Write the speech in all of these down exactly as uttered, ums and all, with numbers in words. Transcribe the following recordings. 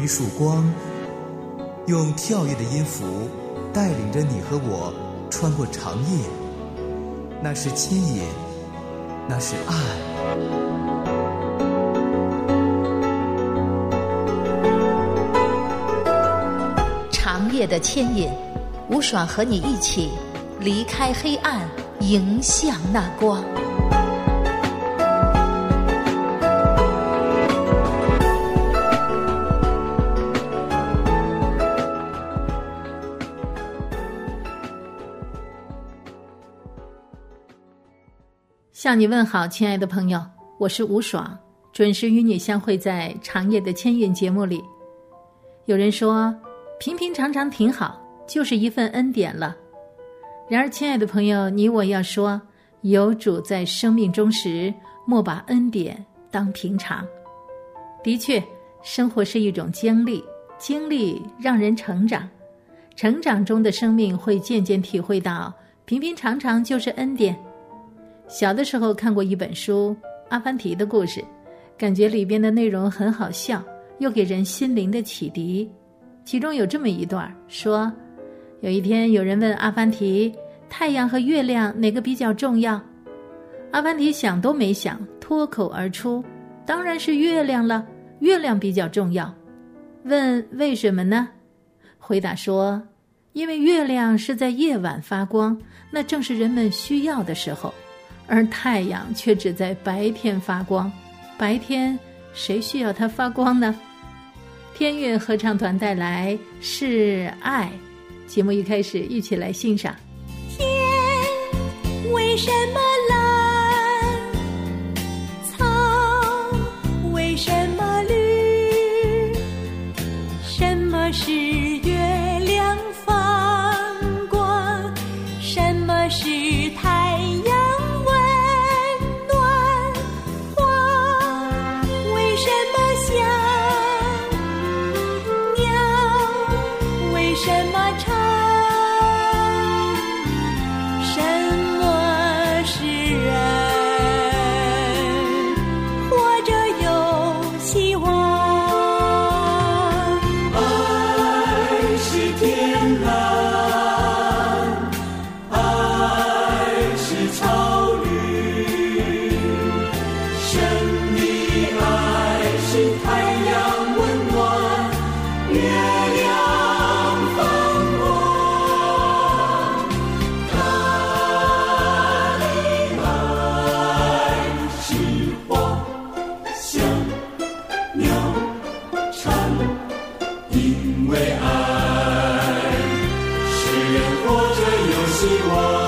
一束光，用跳跃的音符带领着你和我穿过长夜。那是牵引，那是爱。 长夜的牵引，吴爽和你一起离开黑暗，迎向那光。向你问好，亲爱的朋友，我是吴爽，准时与你相会在长夜的牵引节目里。有人说平平常常挺好，就是一份恩典了。然而亲爱的朋友，你我要说，有主在生命中时，莫把恩典当平常。的确，生活是一种经历，经历让人成长，成长中的生命会渐渐体会到平平常常就是恩典。小的时候看过一本书《阿凡提的故事》，感觉里边的内容很好笑，又给人心灵的启迪。其中有这么一段说，有一天有人问阿凡提，太阳和月亮哪个比较重要？阿凡提想都没想，脱口而出，当然是月亮了，月亮比较重要。问为什么呢？回答说，因为月亮是在夜晚发光，那正是人们需要的时候，而太阳却只在白天发光，白天谁需要它发光呢？天韵合唱团带来是爱，节目一开始一起来欣赏。 天为什么蓝，草为什么绿，什么是月亮放光，什么是太阳温暖，花为什么香，为什么唱，什么是人，活着有希望。 爱是天蓝，爱是草绿，神的爱是太阳温暖，月亮放光，他的爱是花香鸟蝉，因为爱使人活着有希望。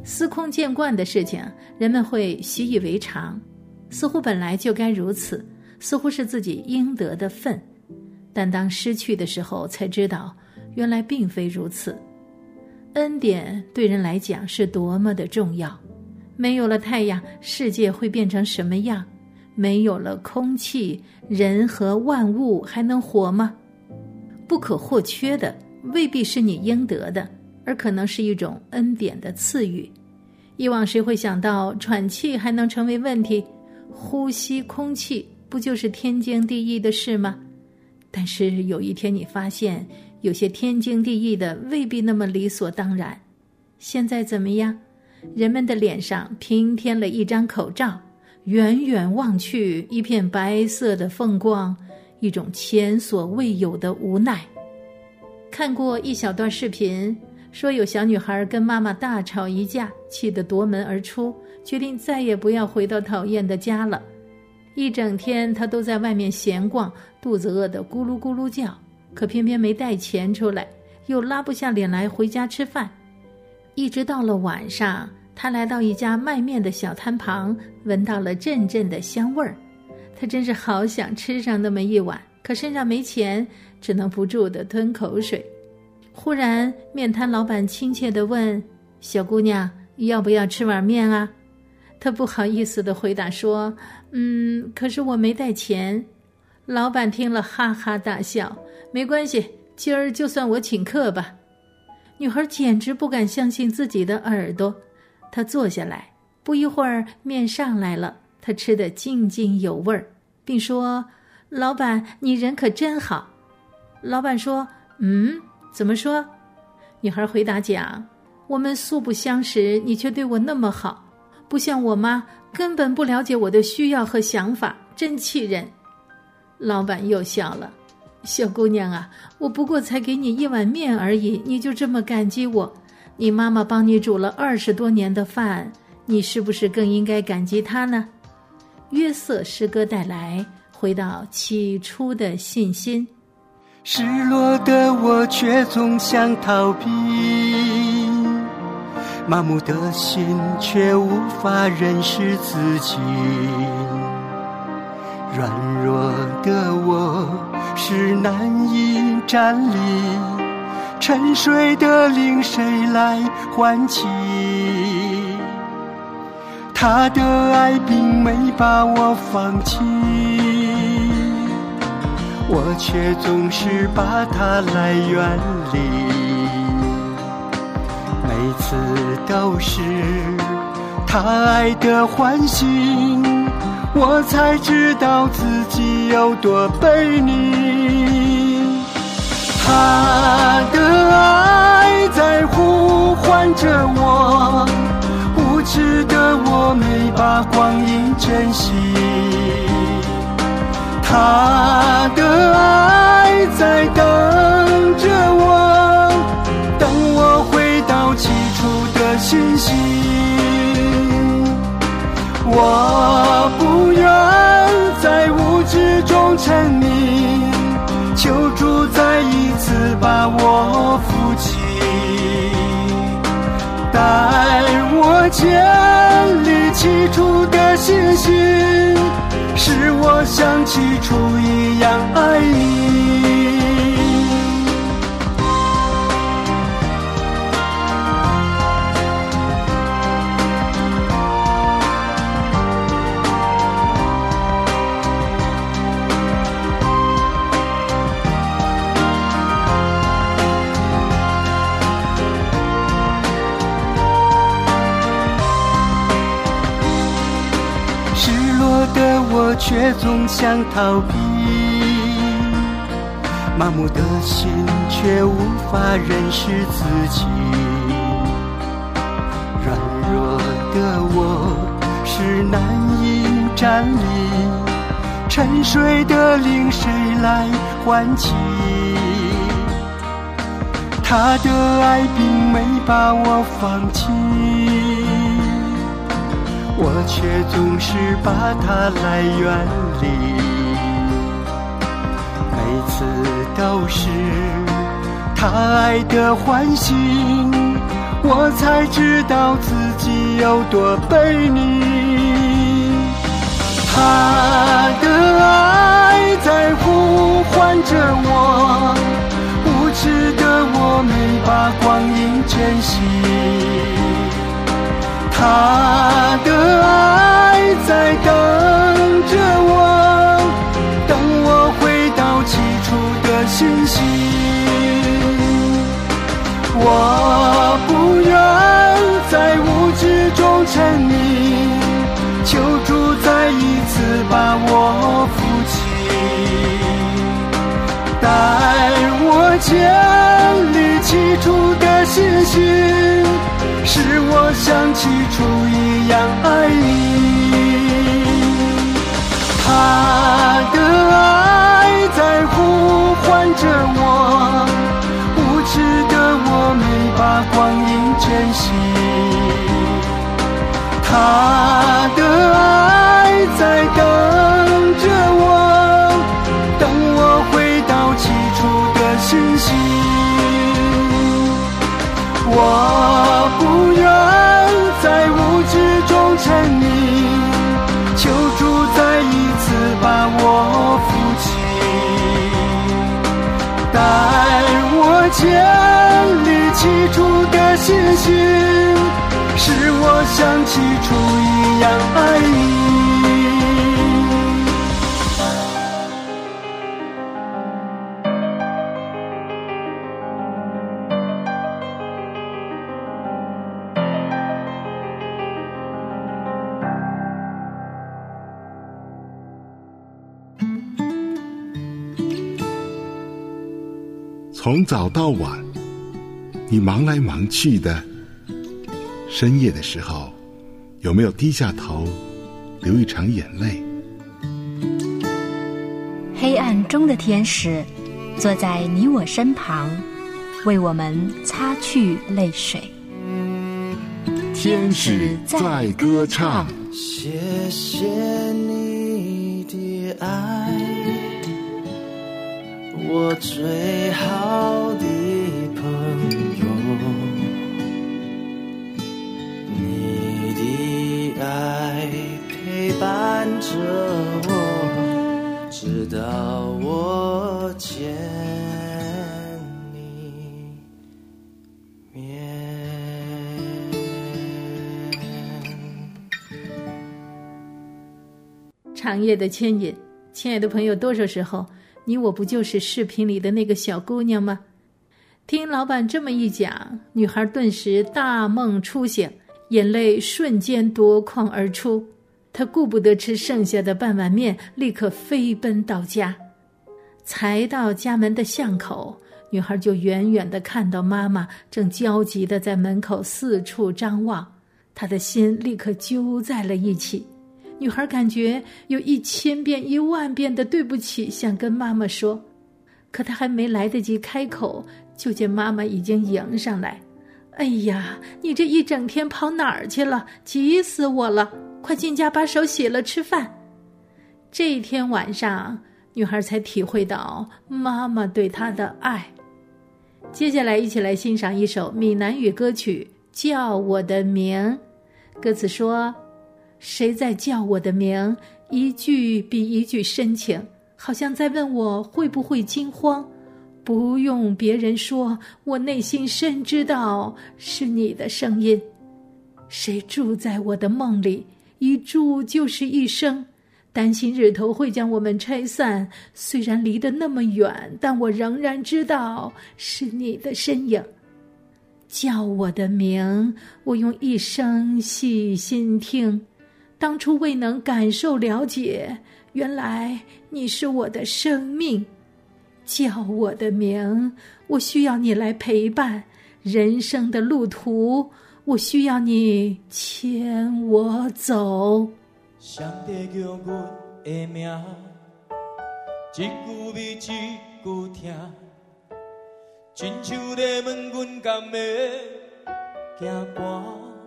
司空见惯的事情，人们会习以为常，似乎本来就该如此，似乎是自己应得的份。但当失去的时候，才知道原来并非如此。恩典对人来讲是多么的重要。没有了太阳，世界会变成什么样？没有了空气，人和万物还能活吗？不可或缺的未必是你应得的，而可能是一种恩典的赐予。以往谁会想到喘气还能成为问题？呼吸空气不就是天经地义的事吗？但是有一天你发现，有些天经地义的未必那么理所当然。现在怎么样？人们的脸上平添了一张口罩，远远望去，一片白色的凤光，一种前所未有的无奈。看过一小段视频，说有小女孩跟妈妈大吵一架，气得夺门而出，决定再也不要回到讨厌的家了。一整天她都在外面闲逛，肚子饿得咕噜咕噜叫，可偏偏没带钱出来，又拉不下脸来回家吃饭。一直到了晚上，她来到一家卖面的小摊旁，闻到了阵阵的香味儿。她真是好想吃上那么一碗，可身上没钱，只能不住地吞口水。忽然面摊老板亲切地问：小姑娘，要不要吃碗面啊？她不好意思地回答说：嗯，可是我没带钱。老板听了哈哈大笑：没关系，今儿就算我请客吧。女孩简直不敢相信自己的耳朵。她坐下来，不一会儿面上来了，她吃得津津有味儿，并说：老板，你人可真好。老板说：嗯，怎么说？女孩回答讲：我们素不相识，你却对我那么好，不像我妈，根本不了解我的需要和想法，真气人。老板又笑了：小姑娘啊，我不过才给你一碗面而已，你就这么感激我？你妈妈帮你煮了二十多年的饭，你是不是更应该感激她呢？约瑟诗歌带来，回到起初的信心。 失落的我却总想逃避，麻木的心却无法认识自己，软弱的我是难以站立，沉睡的灵谁来唤起？他的爱并没把我放弃，我却总是把它来远离。每次都是他爱的唤醒，我才知道自己有多悖逆。他的爱在呼唤着我，无知的我没把光阴珍惜。他的爱在等着我，等我回到起初的信心。我不愿在无知中沉迷，求主再一次把我扶起，带我建立起初的信心，使我像起初一样爱你。的我却总想逃避，麻木的心却无法认识自己，软弱的我是难以站立，沉睡的灵谁来唤起？他的爱并没把我放弃，我却总是把它来远离。每次都是他爱的唤醒， 我才知道自己有多背你。他的爱在呼唤着我，无知的我没把光阴珍惜。他的爱在等着我，等我回到起初的信息。我不愿在无知中沉迷，求主再一次把我扶起，带我建立起初的信心，使我像起初一样爱你。他的爱在呼唤着我，无知的我没把光阴珍惜。他的爱在等着我，等我回到起初的信息。我不愿在无知中沉迷，求主再一次把我扶起，带我建立起初的信心，使我像起初一样爱你。 从早到晚，你忙来忙去的，深夜的时候，有没有低下头流一场眼泪？ 黑暗中的天使坐在你我身旁，为我们擦去泪水。 天使在歌唱。 谢谢你的爱，我最好的朋友，你的爱陪伴着我，直到我见你面。 长夜的牵引，亲爱的朋友，多少时候你我不就是视频里的那个小姑娘吗？听老板这么一讲，女孩顿时大梦初醒，眼泪瞬间夺眶而出。她顾不得吃剩下的半碗面，立刻飞奔到家。才到家门的巷口，女孩就远远地看到妈妈正焦急地在门口四处张望，她的心立刻揪在了一起。女孩感觉有一千遍一万遍的对不起想跟妈妈说，可她还没来得及开口，就见妈妈已经迎上来。哎呀，你这一整天跑哪儿去了？急死我了，快进家把手洗了吃饭。这一天晚上，女孩才体会到妈妈对她的爱。接下来一起来欣赏一首闽南语歌曲《叫我的名》。歌词说，谁在叫我的名，一句比一句深情，好像在问我会不会惊慌。不用别人说，我内心深知道是你的声音。谁住在我的梦里，一住就是一生，担心日头会将我们拆散，虽然离得那么远，但我仍然知道是你的身影。叫我的名，我用一生细心听，当初未能感受了解，原来你是我的生命。叫我的名，我需要你来陪伴人生的路途，我需要你牵我走。 上帝叫阮的名，一句比一句听，亲像在问阮敢会惊寒。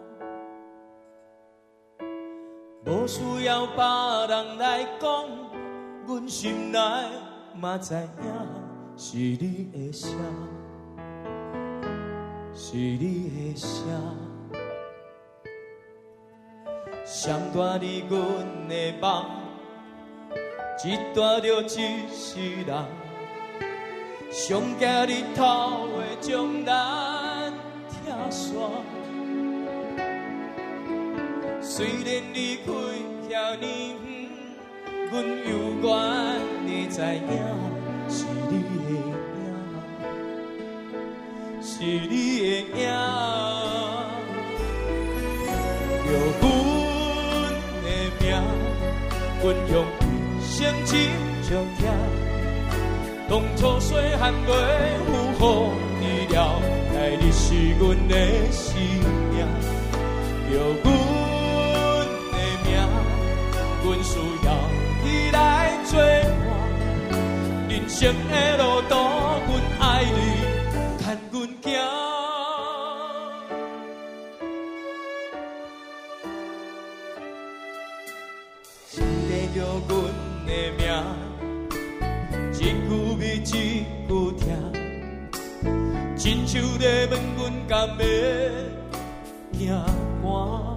无需要别人来讲，阮心内嘛知影是你的声。 是你的声，上大你阮的梦，一大着一世人，上惊日头会将咱拆散。虽然离开遐尼远，阮犹原会知影，是你的影，是你的影，着阮的名，阮用一生深情听。当初细汉袂有予你了，爱你是阮的生命，着阮。阮需要你来作伴，人生的路途，阮爱你，牵阮行。上帝叫阮的名，一句比一句疼，亲像在问阮甘会赢寒。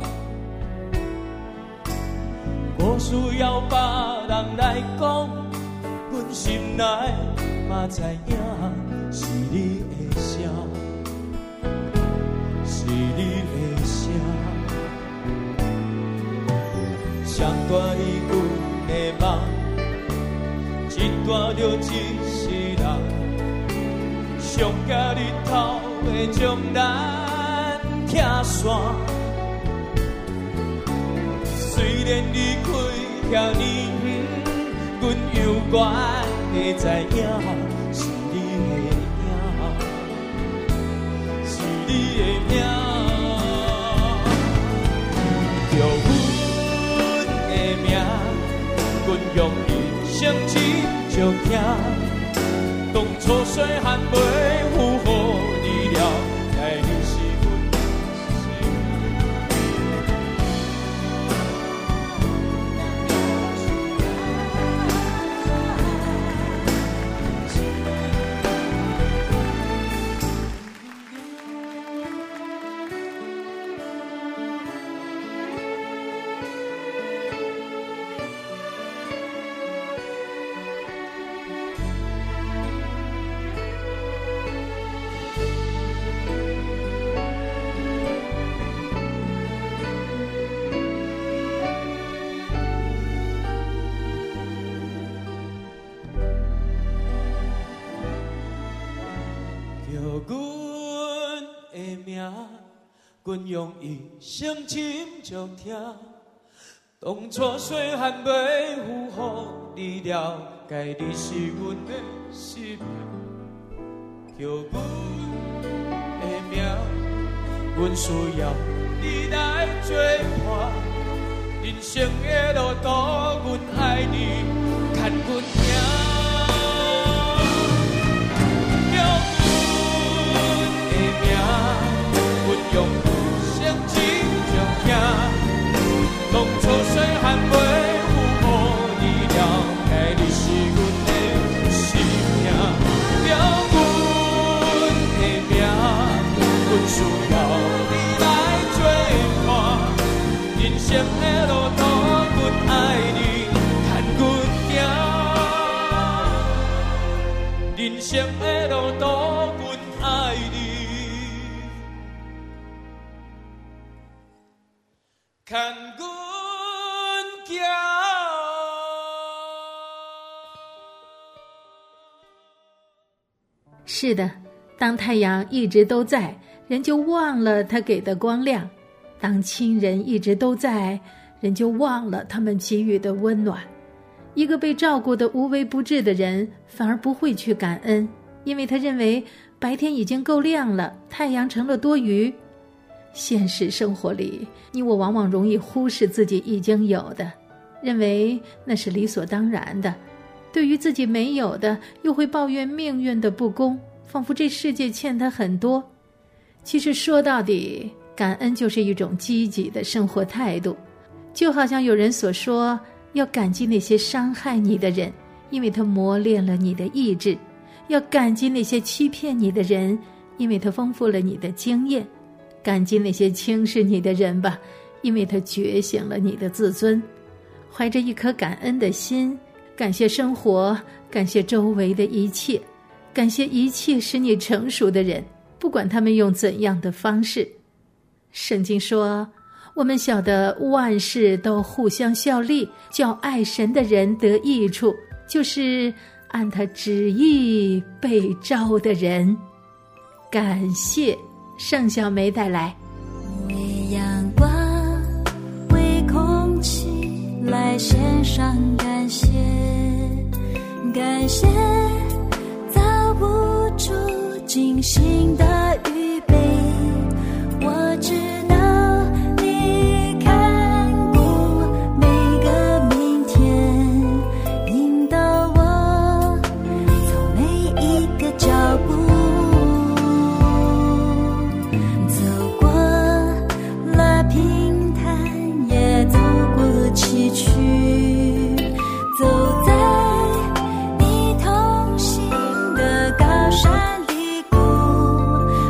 无需要别人来讲，阮心内嘛知影，是你的声，是你的声，上大你阮的梦，一大着一世人，上惊日头会将咱拆散。虽然离开遐尼远，阮犹原会知影，是你的影，是你的影，着阮的名，阮用一生深情听。当初细汉袂有予你了，爱你是。阮用一生深情听，当初细汉袂有予你了解，你是阮的生命，叫阮的名，阮需要你来作伴，人生的路途，阮爱你，牵阮行。用一生深情听，当初细汉袂有予你了解，你是阮的生命，了阮的名，阮需要你来作伴，人生的路途，阮爱你，牵阮行，人生的路途，阮爱你。牵阮行。 是的，当太阳一直都在，人就忘了它给的光亮；当亲人一直都在，人就忘了他们给予的温暖。一个被照顾得无微不至的人，反而不会去感恩，因为他认为白天已经够亮了，太阳成了多余。现实生活里，你我往往容易忽视自己已经有的，认为那是理所当然的；对于自己没有的，又会抱怨命运的不公，仿佛这世界欠他很多。其实说到底，感恩就是一种积极的生活态度。就好像有人所说，要感激那些伤害你的人，因为他磨练了你的意志；要感激那些欺骗你的人， 因为他丰富了你的经验；感激那些轻视你的人吧，因为他觉醒了你的自尊。怀着一颗感恩的心，感谢生活，感谢周围的一切，感谢一切使你成熟的人，不管他们用怎样的方式。圣经说，我们晓得万事都互相效力，叫爱神的人得益处，就是按他旨意被召的人。感谢盛小梅带来。 为阳光，为空气来献上感谢，感谢造不出精心的预备。我知道你看顾每个明天，引导我走每一个脚步，走过了平坦，也走过崎岖，走在你同行的高山低谷，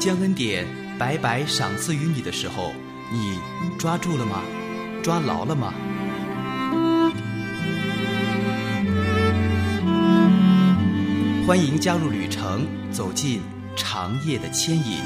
将恩典白白赏赐于你的时候，你抓住了吗？抓牢了吗？欢迎加入旅程，走进长夜的牵引。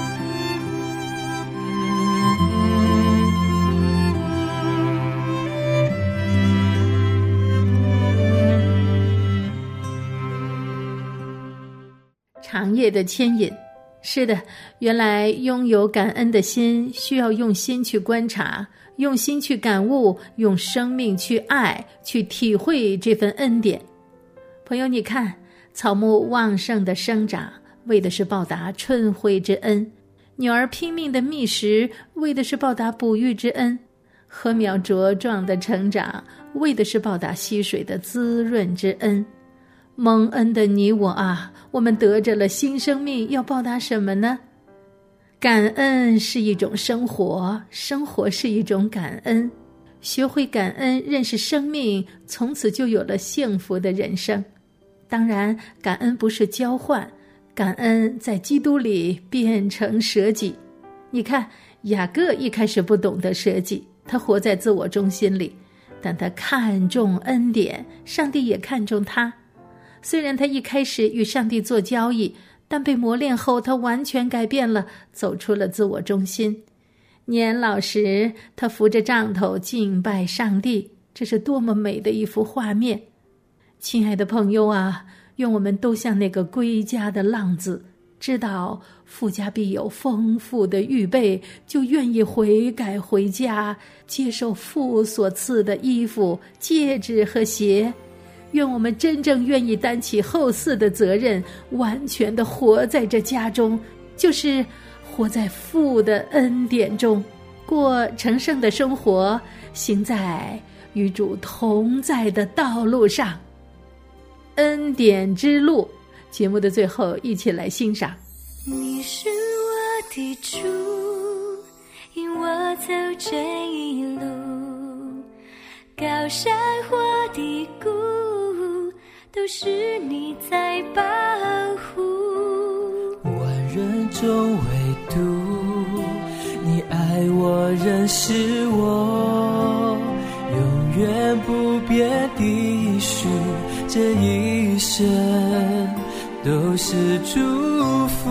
长夜的牵引，是的，原来拥有感恩的心，需要用心去观察，用心去感悟，用生命去爱，去体会这份恩典。朋友，你看，草木旺盛的生长，为的是报答春晖之恩；鸟儿拼命的觅食，为的是报答哺育之恩；禾苗茁壮的成长，为的是报答溪水的滋润之恩。蒙恩的你我啊，我们得着了新生命，要报答什么呢？感恩是一种生活，生活是一种感恩。学会感恩，认识生命，从此就有了幸福的人生。当然，感恩不是交换，感恩在基督里变成舍己。你看，雅各一开始不懂得舍己，他活在自我中心里，但他看重恩典，上帝也看重他。虽然他一开始与上帝做交易，但被磨练后，他完全改变了，走出了自我中心。年老时，他扶着杖头敬拜上帝，这是多么美的一幅画面。亲爱的朋友啊，愿我们都像那个归家的浪子，知道父家必有丰富的预备，就愿意悔改回家，接受父所赐的衣服、戒指和鞋。愿我们真正愿意担起后嗣的责任，完全的活在这家中，就是活在父的恩典中，过成圣的生活，行在与主同在的道路上。恩典之路，节目的最后，一起来欣赏。 你是我的主，引我走这一路，高山或低谷，都是你在保护。 万人中唯独你爱我，认识我，永远不变的应许，这一生都是祝福。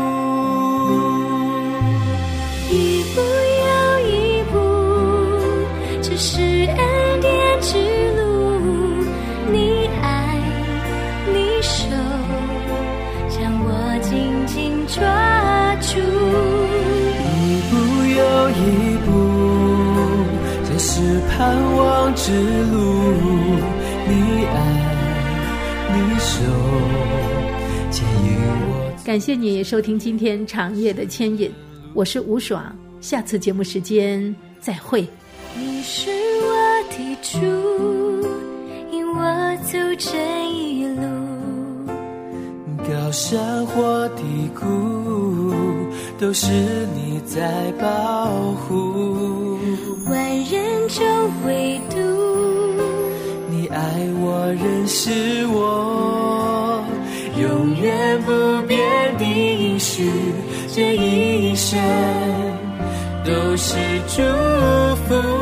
一步又一步，这是恩典之路，你爱你手将我紧紧抓住。 一步又一步，这是盼望之路，你爱你手牵引我。 感谢你收听今天长夜的牵引，我是吴爽，下次节目时间再会。 你是我的主，引我走这一路， 高山或低谷，都是你在保护。 万人中唯独你爱我，认识我，永远不变的应许，这一生都是祝福。